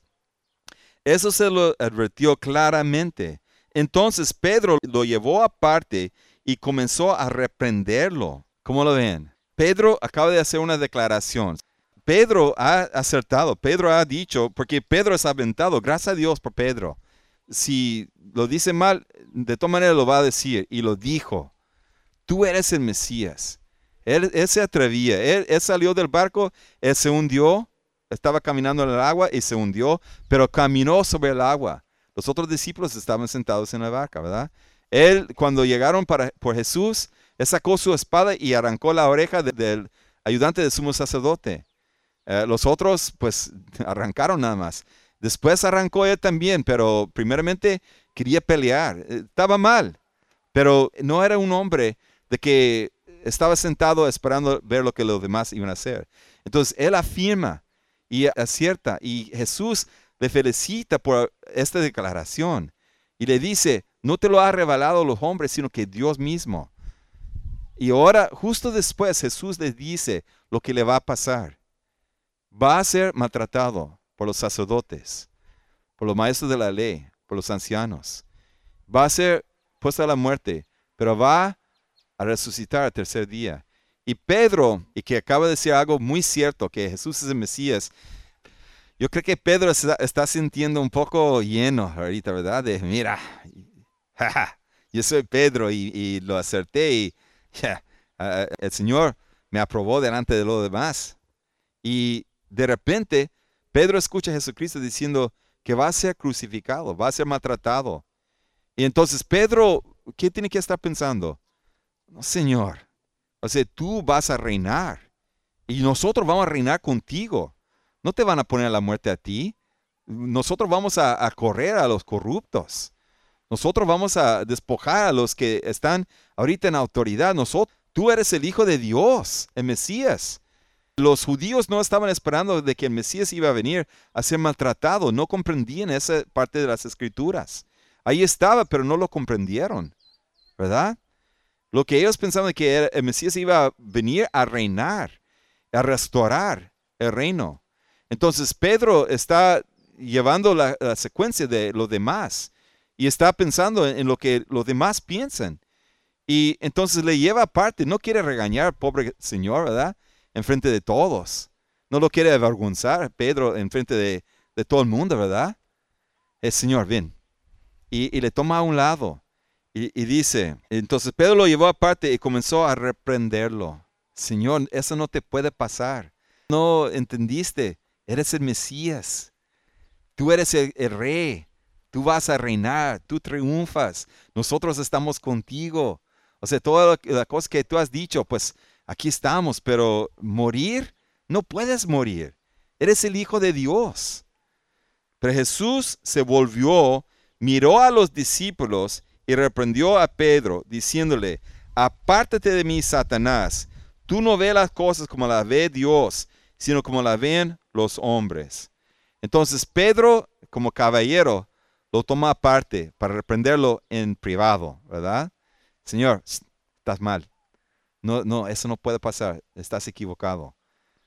Speaker 2: eso se lo advirtió claramente. Entonces Pedro lo llevó aparte y comenzó a reprenderlo. ¿Cómo lo ven? Pedro acaba de hacer una declaración. Pedro ha acertado, Pedro ha dicho, porque Pedro es aventado, gracias a Dios por Pedro. Si lo dice mal, de todas maneras lo va a decir, y lo dijo. Tú eres el Mesías. Él, él se atrevía, él, él salió del barco, él se hundió, estaba caminando en el agua y se hundió, pero caminó sobre el agua. Los otros discípulos estaban sentados en la barca, ¿verdad? Él, cuando llegaron para, por Jesús, él sacó su espada y arrancó la oreja de, del ayudante del sumo sacerdote. Eh, los otros, pues, arrancaron nada más. Después arrancó él también, pero primeramente quería pelear. Estaba mal, pero no era un hombre de que estaba sentado esperando ver lo que los demás iban a hacer. Entonces, él afirma y acierta, y Jesús le felicita por esta declaración. Y le dice, no te lo ha revelado los hombres, sino que Dios mismo. Y ahora, justo después, Jesús les dice lo que le va a pasar. Va a ser maltratado por los sacerdotes, por los maestros de la ley, por los ancianos. Va a ser puesto a la muerte, pero va a resucitar al tercer día. Y Pedro, y que acaba de decir algo muy cierto, que Jesús es el Mesías, yo creo que Pedro está, está sintiendo un poco lleno ahorita, ¿verdad? De, mira, jaja, yo soy Pedro y, y lo acerté y yeah, uh, el Señor me aprobó delante de los demás. Y de repente, Pedro escucha a Jesucristo diciendo que va a ser crucificado, va a ser maltratado. Y entonces Pedro, ¿qué tiene que estar pensando? No, Señor, o sea, tú vas a reinar y nosotros vamos a reinar contigo. No te van a poner a la muerte a ti. Nosotros vamos a, a correr a los corruptos. Nosotros vamos a despojar a los que están ahorita en autoridad. Nosotros, tú eres el Hijo de Dios, el Mesías. Los judíos no estaban esperando de que el Mesías iba a venir a ser maltratado. No comprendían esa parte de las Escrituras. Ahí estaba, pero no lo comprendieron, ¿verdad? Lo que ellos pensaban que era, el Mesías iba a venir a reinar, a restaurar el reino. Entonces Pedro está llevando la, la secuencia de los demás y está pensando en, en lo que los demás piensan. Y entonces le lleva aparte, no quiere regañar al pobre Señor, ¿verdad? En frente de todos. No lo quiere avergonzar Pedro en frente de, de todo el mundo, ¿verdad? El Señor, ven. Y, y le toma a un lado y, y dice, entonces Pedro lo llevó aparte y comenzó a reprenderlo. Señor, eso no te puede pasar. No entendiste. Eres el Mesías. Tú eres el, el rey. Tú vas a reinar. Tú triunfas. Nosotros estamos contigo. O sea, toda la, la cosa que tú has dicho, pues aquí estamos. Pero morir, no puedes morir. Eres el Hijo de Dios. Pero Jesús se volvió, miró a los discípulos y reprendió a Pedro, diciéndole, apártate de mí, Satanás. Tú no ves las cosas como las ve Dios, sino como la ven los hombres. Entonces Pedro, como caballero, lo toma aparte para reprenderlo en privado, ¿verdad? Señor, estás mal. No, no, eso no puede pasar. Estás equivocado.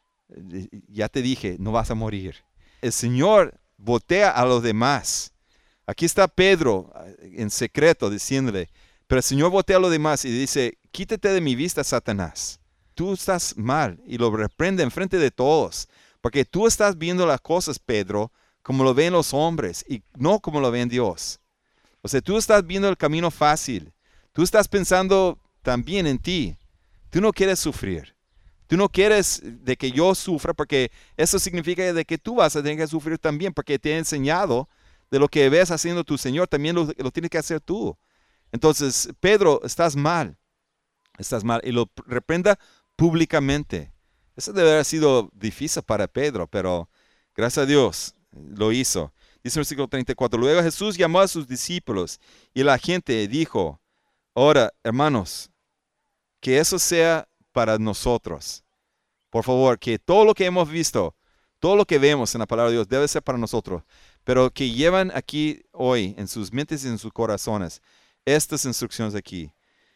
Speaker 2: Ya te dije, no vas a morir. El Señor voltea a los demás. Aquí está Pedro en secreto diciéndole, pero el Señor voltea a los demás y dice, quítate de mi vista, Satanás. Tú estás mal, y lo reprende en frente de todos, porque tú estás viendo las cosas, Pedro, como lo ven los hombres y no como lo ven Dios. O sea, tú estás viendo el camino fácil. Tú estás pensando también en ti. Tú no quieres sufrir. Tú no quieres de que yo sufra, porque eso significa de que tú vas a tener que sufrir también, porque te he enseñado de lo que ves haciendo tu Señor, también lo, lo tienes que hacer tú. Entonces, Pedro, estás mal. Estás mal. Y lo reprenda públicamente. Eso debe haber sido difícil para Pedro, pero gracias a Dios lo hizo. Dice el versículo treinta y cuatro, luego Jesús llamó a sus discípulos y la gente dijo, ahora, hermanos, que eso sea para nosotros. Por favor, que todo lo que hemos visto, todo lo que vemos en la palabra de Dios debe ser para nosotros, pero que llevan aquí hoy en sus mentes y en sus corazones estas instrucciones aquí.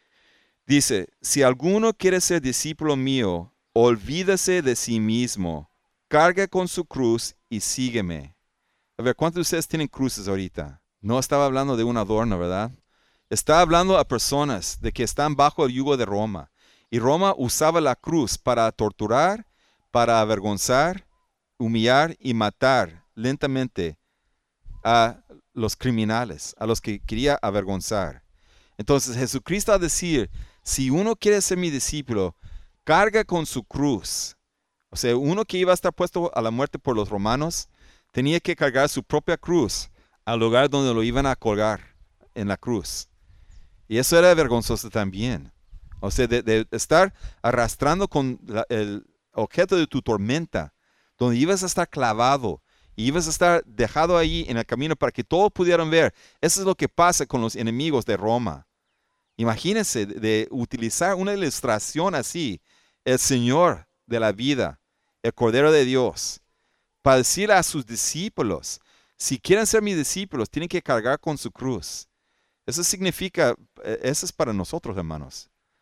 Speaker 2: Dice, si alguno quiere ser discípulo mío, olvídese de sí mismo, carga con su cruz y sígueme. A ver, ¿cuántos de ustedes tienen cruces ahorita? No estaba hablando de un adorno, ¿verdad? Está hablando a personas de que están bajo el yugo de Roma. Y Roma usaba la cruz para torturar, para avergonzar, humillar y matar lentamente a los criminales, a los que quería avergonzar. Entonces Jesucristo a decir, si uno quiere ser mi discípulo, carga con su cruz. O sea, uno que iba a estar puesto a la muerte por los romanos, tenía que cargar su propia cruz al lugar donde lo iban a colgar en la cruz. Y eso era vergonzoso también. O sea, de, de estar arrastrando con la, el objeto de tu tormenta, donde ibas a estar clavado y ibas a estar dejado ahí en el camino para que todos pudieran ver. Eso es lo que pasa con los enemigos de Roma. Imagínense de, de utilizar una ilustración así, el Señor de la vida, el Cordero de Dios, para decirle a sus discípulos, si quieren ser mis discípulos, tienen que cargar con su cruz. Eso significa, eso es para nosotros, hermanos.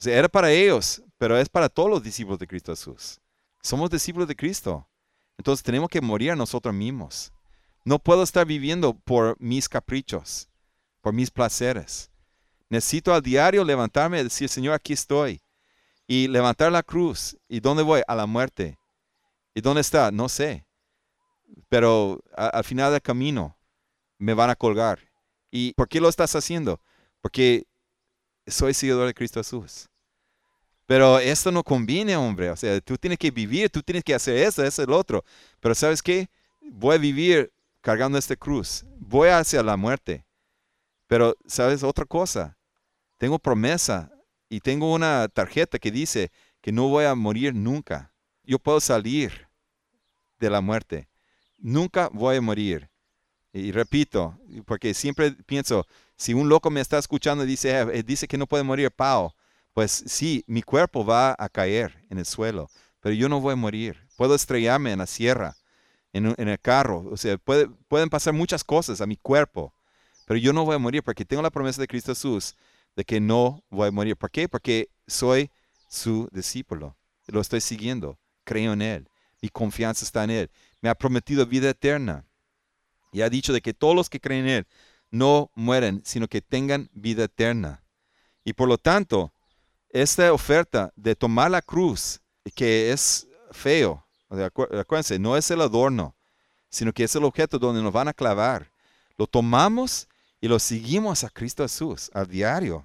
Speaker 2: O sea, era para ellos, pero es para todos los discípulos de Cristo Jesús. Somos discípulos de Cristo. Entonces tenemos que morir a nosotros mismos. No puedo estar viviendo por mis caprichos, por mis placeres. Necesito al diario levantarme y decir, Señor, aquí estoy. Y levantar la cruz. ¿Y dónde voy? A la muerte. ¿Y dónde está? No sé. Pero a, al final del camino me van a colgar. ¿Y por qué lo estás haciendo? Porque soy seguidor de Cristo Jesús. Pero esto no conviene, hombre. O sea, tú tienes que vivir, tú tienes que hacer eso, eso, el otro. Pero ¿sabes qué? Voy a vivir cargando esta cruz. Voy hacia la muerte. Pero, ¿sabes otra cosa? Tengo promesa y tengo una tarjeta que dice que no voy a morir nunca. Yo puedo salir de la muerte. Nunca voy a morir. Y repito, porque siempre pienso, si un loco me está escuchando y dice, eh, dice que no puede morir, Pau, pues sí, mi cuerpo va a caer en el suelo, pero yo no voy a morir. Puedo estrellarme en la sierra, en, en el carro. O sea, puede, pueden pasar muchas cosas a mi cuerpo, pero yo no voy a morir porque tengo la promesa de Cristo Jesús de que no voy a morir. ¿Por qué? Porque soy su discípulo. Lo estoy siguiendo. Creo en Él. Mi confianza está en Él. Me ha prometido vida eterna. Y ha dicho de que todos los que creen en Él no mueren, sino que tengan vida eterna. Y por lo tanto, esta oferta de tomar la cruz, que es feo, o sea, acu- acuérdense, no es el adorno, sino que es el objeto donde nos van a clavar. Lo tomamos y lo seguimos a Cristo Jesús a diario.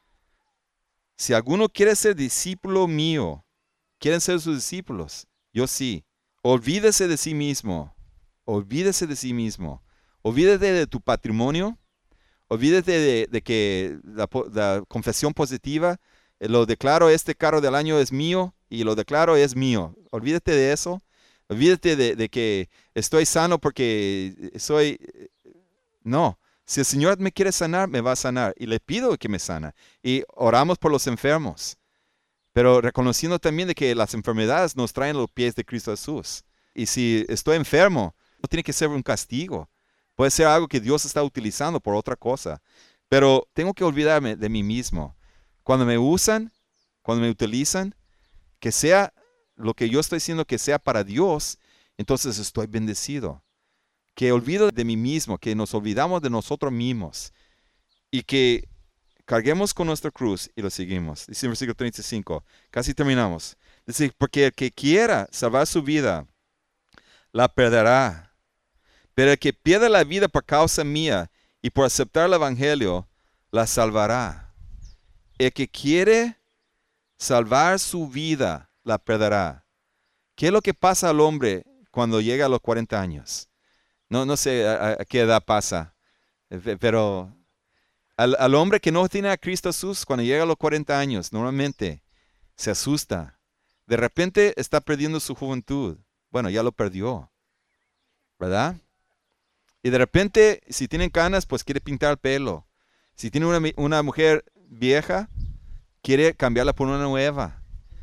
Speaker 2: Si alguno quiere ser discípulo mío, quieren ser sus discípulos, yo sí. Olvídese de sí mismo. Olvídese de sí mismo. Olvídate de tu patrimonio. Olvídate de, de que la, la confesión positiva, eh, lo declaro, este carro del año es mío y lo declaro es mío. Olvídate de eso. Olvídate de, de que estoy sano porque soy... No. Si el Señor me quiere sanar, me va a sanar. Y le pido que me sana. Y oramos por los enfermos. Pero reconociendo también de que las enfermedades nos traen los pies de Cristo Jesús. Y si estoy enfermo, no tiene que ser un castigo. Puede ser algo que Dios está utilizando por otra cosa. Pero tengo que olvidarme de mí mismo. Cuando me usan, cuando me utilizan, que sea lo que yo estoy haciendo, que sea para Dios, entonces estoy bendecido. Que olvido de mí mismo, que nos olvidamos de nosotros mismos. Y que carguemos con nuestra cruz y lo seguimos. Dice en versículo treinta y cinco. Casi terminamos. Dice, porque el que quiera salvar su vida, la perderá. Pero el que pierda la vida por causa mía y por aceptar el evangelio, la salvará. El que quiere salvar su vida, la perderá. ¿Qué es lo que pasa al hombre cuando llega a los cuarenta años? No, no sé a, a qué edad pasa, pero... Al, al hombre que no tiene a Cristo Jesús, cuando llega a los cuarenta años, normalmente se asusta. De repente está perdiendo su juventud. Bueno, ya lo perdió, ¿verdad? Y de repente, si tienen canas, pues quiere pintar el pelo. Si tiene una, una mujer vieja, quiere cambiarla por una nueva.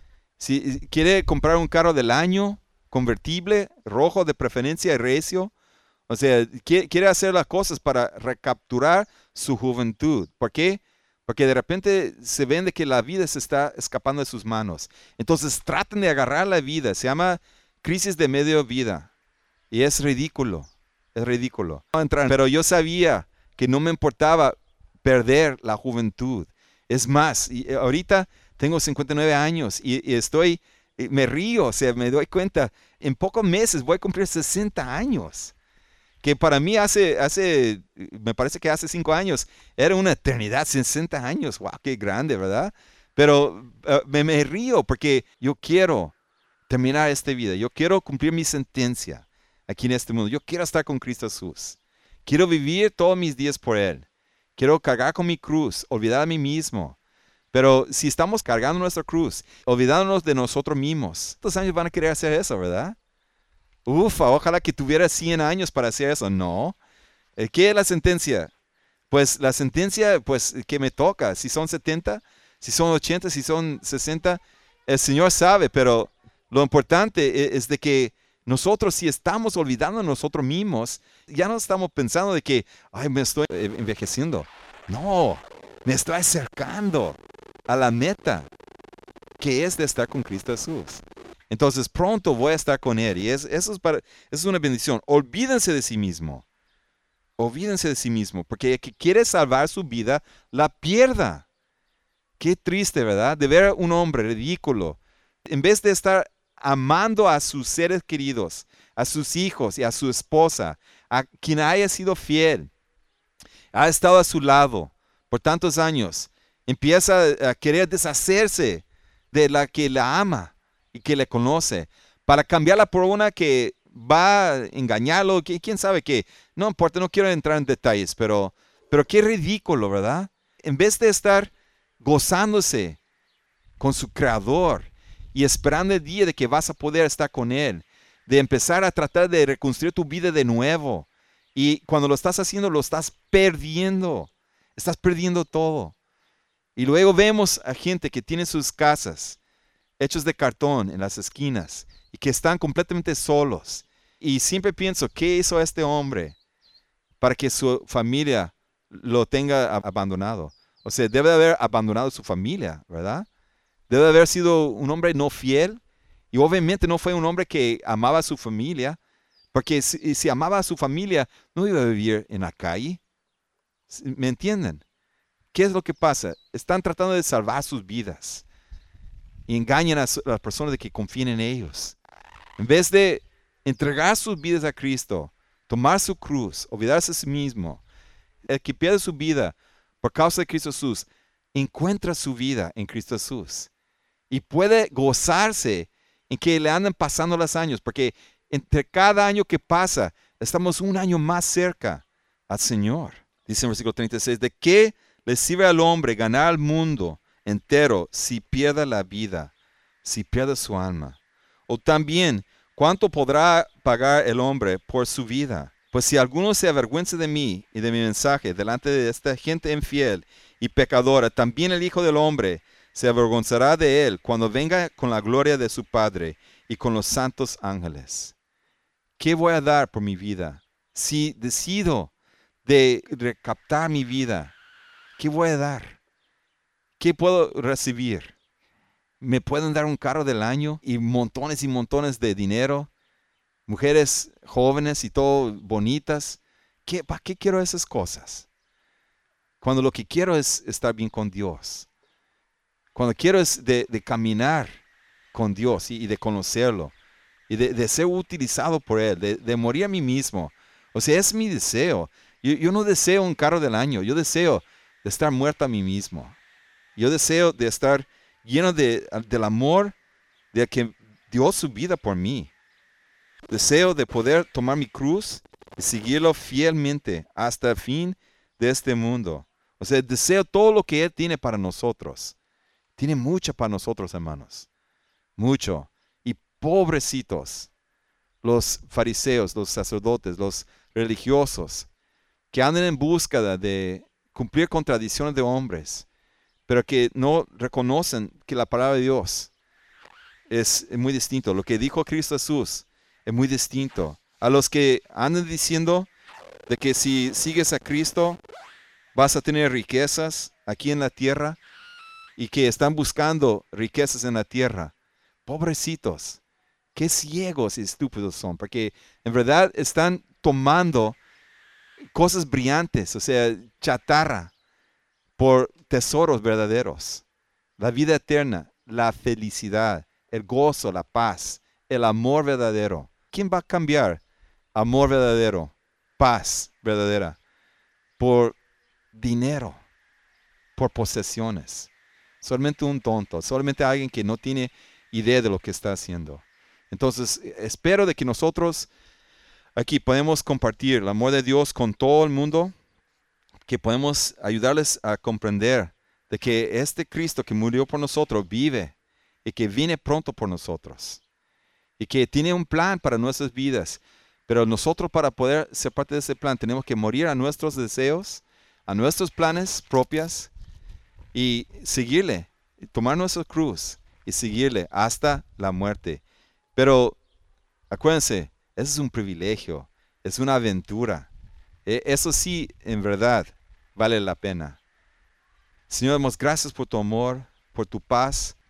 Speaker 2: Si quiere comprar un carro del año, convertible, rojo de preferencia y recio, o sea, quiere hacer las cosas para recapturar su juventud. ¿Por qué? Porque de repente se ven de que la vida se está escapando de sus manos. Entonces tratan de agarrar la vida. Se llama crisis de medio vida. Y es ridículo. Es ridículo. Pero yo sabía que no me importaba perder la juventud. Es más, y ahorita tengo cincuenta y nueve años y, y estoy, me río, o sea, me doy cuenta. En pocos meses voy a cumplir sesenta años. Que para mí hace, hace, me parece que hace cinco años, era una eternidad, sesenta años, wow, qué grande, ¿verdad? Pero uh, me, me río porque yo quiero terminar esta vida, yo quiero cumplir mi sentencia aquí en este mundo, yo quiero estar con Cristo Jesús, quiero vivir todos mis días por Él, quiero cargar con mi cruz, olvidar a mí mismo. Pero si estamos cargando nuestra cruz, olvidándonos de nosotros mismos, ¿cuántos años van a querer hacer eso, verdad? Ufa, ojalá que tuviera cien años para hacer eso. No. ¿Qué es la sentencia? Pues la sentencia, pues, que me toca. Si son setenta, si son ochenta, si son sesenta, el Señor sabe, pero lo importante es de que nosotros, si estamos olvidando de nosotros mismos, ya no estamos pensando de que, ay, me estoy envejeciendo. No, me estoy acercando a la meta. que es de estar con Cristo Jesús. Entonces pronto voy a estar con Él. Y es, eso, es para, eso es una bendición. Olvídense de sí mismo. Olvídense de sí mismo. Porque el que quiere salvar su vida, la pierda. Qué triste, ¿verdad? De ver a un hombre ridículo. En vez de estar amando a sus seres queridos, a sus hijos y a su esposa, a quien haya sido fiel, ha estado a su lado por tantos años, empieza a querer deshacerse de la que la ama y que le conoce, para cambiarla por una que va a engañarlo, que, quién sabe qué. No importa, no quiero entrar en detalles, pero, pero qué ridículo, ¿verdad? En vez de estar gozándose con su Creador y esperando el día de que vas a poder estar con Él, de empezar a tratar de reconstruir tu vida de nuevo. Y cuando lo estás haciendo, lo estás perdiendo. Estás perdiendo todo. Y luego vemos a gente que tiene sus casas hechos de cartón en las esquinas y que están completamente solos. Y siempre pienso, ¿qué hizo este hombre para que su familia lo tenga abandonado? O sea, debe de haber abandonado su familia, ¿verdad? Debe de haber sido un hombre no fiel. Y obviamente no fue un hombre que amaba a su familia, porque si, si amaba a su familia, no iba a vivir en la calle. ¿Me entienden? ¿Qué es lo que pasa? Están tratando de salvar sus vidas y engañan a las personas de que confíen en ellos. En vez de entregar sus vidas a Cristo, tomar su cruz, olvidarse de sí mismo, el que pierde su vida por causa de Cristo Jesús, encuentra su vida en Cristo Jesús y puede gozarse en que le andan pasando los años, porque entre cada año que pasa, estamos un año más cerca al Señor. Dice en versículo treinta y seis, ¿de qué le sirve al hombre ganar el mundo entero si pierde la vida, si pierde su alma? O también, ¿cuánto podrá pagar el hombre por su vida? Pues si alguno se avergüenza de mí y de mi mensaje delante de esta gente infiel y pecadora, también el Hijo del Hombre se avergonzará de él cuando venga con la gloria de su Padre y con los santos ángeles. ¿Qué voy a dar por mi vida? Si decido de recaptar mi vida, ¿qué voy a dar? ¿Qué puedo recibir? ¿Me pueden dar un carro del año y montones y montones de dinero? Mujeres jóvenes y todo bonitas. ¿Qué, ¿Para qué quiero esas cosas? Cuando lo que quiero es estar bien con Dios. Cuando quiero es de, de caminar con Dios y, y de conocerlo. Y de, de ser utilizado por Él. De, de morir a mí mismo. O sea, es mi deseo. Yo, yo no deseo un carro del año. Yo deseo de estar muerto a mí mismo. Yo deseo de estar lleno de, del amor de que dio su vida por mí. Deseo de poder tomar mi cruz y seguirlo fielmente hasta el fin de este mundo. O sea, deseo todo lo que Él tiene para nosotros. Tiene mucho para nosotros, hermanos. Mucho. Y pobrecitos, los fariseos, los sacerdotes, los religiosos, que andan en búsqueda de cumplir con tradiciones de hombres, pero que no reconocen que la palabra de Dios es muy distinto. Lo que dijo Cristo Jesús es muy distinto. A los que andan diciendo de que si sigues a Cristo vas a tener riquezas aquí en la tierra y que están buscando riquezas en la tierra. Pobrecitos, qué ciegos y estúpidos son, porque en verdad están tomando cosas brillantes, o sea, chatarra, por tesoros verdaderos. La vida eterna, la felicidad, el gozo, la paz, el amor verdadero. ¿Quién va a cambiar amor verdadero, paz verdadera, por dinero, por posesiones? Solamente un tonto, solamente alguien que no tiene idea de lo que está haciendo. Entonces, espero de que nosotros aquí podemos compartir el amor de Dios con todo el mundo, que podemos ayudarles a comprender de que este Cristo que murió por nosotros vive y que viene pronto por nosotros y que tiene un plan para nuestras vidas. Pero nosotros, para poder ser parte de ese plan, tenemos que morir a nuestros deseos, a nuestros planes propios y seguirle, tomar nuestra cruz y seguirle hasta la muerte. Pero acuérdense, eso es un privilegio, es una aventura. Eso sí, en verdad, vale la pena. Señor, damos gracias por tu amor, por tu paz,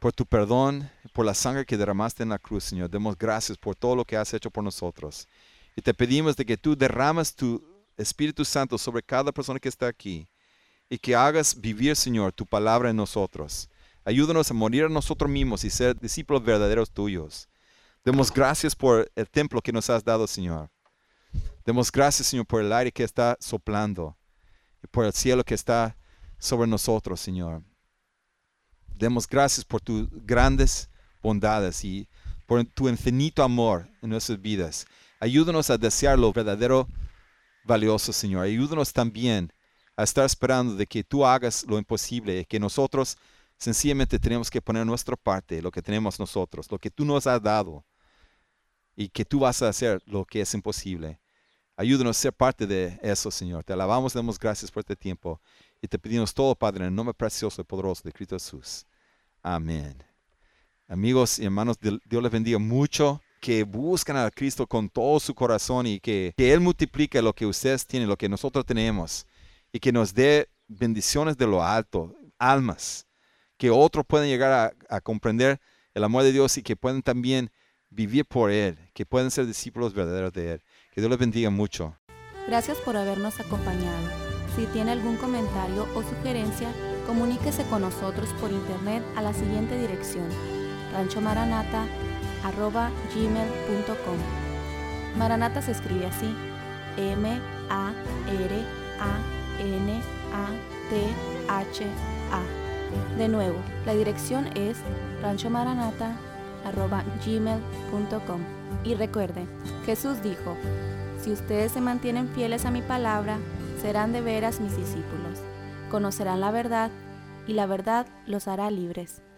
Speaker 2: por tu perdón, por la sangre que derramaste en la cruz, Señor. Demos gracias por todo lo que has hecho por nosotros. Y te pedimos de que tú derrames tu Espíritu Santo sobre cada persona que está aquí y que hagas vivir, Señor, tu palabra en nosotros. Ayúdanos a morir a nosotros mismos y ser discípulos verdaderos tuyos. Demos gracias por el templo que nos has dado, Señor. Demos gracias, Señor, por el aire que está soplando y por el cielo que está sobre nosotros, Señor. Demos gracias por tus grandes bondades y por tu infinito amor en nuestras vidas. Ayúdanos a desear lo verdadero valioso, Señor. Ayúdanos también a estar esperando de que tú hagas lo imposible y que nosotros sencillamente tenemos que poner nuestra parte, lo que tenemos nosotros, lo que tú nos has dado y que tú vas a hacer lo que es imposible. Ayúdanos a ser parte de eso, Señor. Te alabamos, damos gracias por este tiempo y te pedimos todo, Padre, en el nombre precioso y poderoso de Cristo Jesús. Amén. Amigos y hermanos, Dios les bendiga mucho. Que buscan a Cristo con todo su corazón y que, que Él multiplique lo que ustedes tienen, lo que nosotros tenemos y que nos dé bendiciones de lo alto, almas, que otros puedan llegar a, a comprender el amor de Dios y que puedan también vivir por Él, que puedan ser discípulos verdaderos de Él. Que Dios les bendiga mucho.
Speaker 1: Gracias por habernos acompañado. Si tiene algún comentario o sugerencia, comuníquese con nosotros por internet a la siguiente dirección: rancho maranata arroba gmail punto com. Maranata se escribe así: M A R A N A T H A. De nuevo, la dirección es rancho maranata arroba gmail punto com. Y recuerden, Jesús dijo: si ustedes se mantienen fieles a mi palabra, serán de veras mis discípulos. Conocerán la verdad, y la verdad los hará libres.